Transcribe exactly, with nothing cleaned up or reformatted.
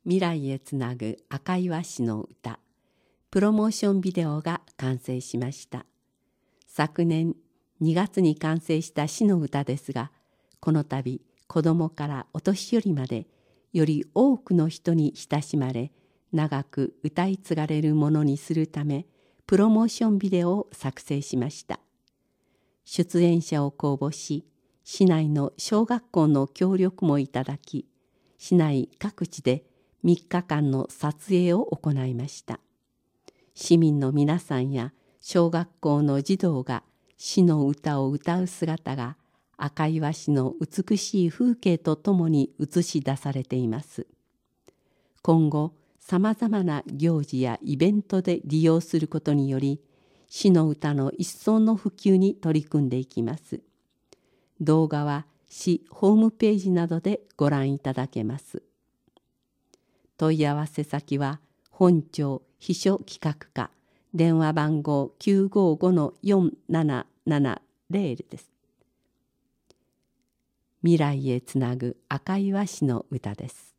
未来へつなぐ赤岩市の歌プロモーションビデオが完成しました。昨年にがつに完成した市の歌ですが、この度子どもからお年寄りまでより多くの人に親しまれ、長く歌い継がれるものにするためプロモーションビデオを作成しました。出演者を公募し、市内の小学校の協力もいただき、市内各地でみっかかんの撮影を行いました。市民の皆さんや小学校の児童が市の歌を歌う姿が赤岩市の美しい風景とともに映し出されています。今後さまざまな行事やイベントで利用することにより、市の歌の一層の普及に取り組んでいきます。動画は市ホームページなどでご覧いただけます。問い合わせ先は本庁秘書企画課、電話番号 きゅうごごのよんななななゼロ です。未来へつなぐ赤岩市の歌です。